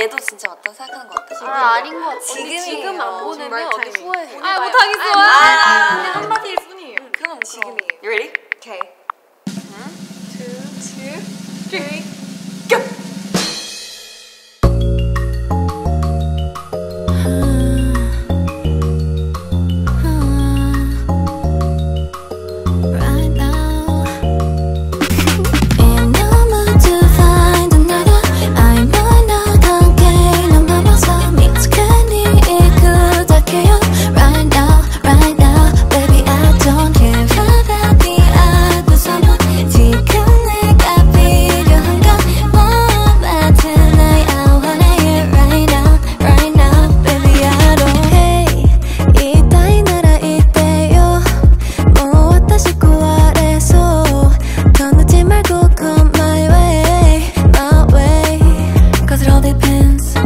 얘도 진짜 맞다고 생각하는 것 같아. 아닌 것 같아. 지금 안 보내면 언니 후회해. 못하겠어. 그냥 한마디일 뿐이에요. 그럼 지금이에요. You ready? Okay. 2, 3, go! Cause it all depends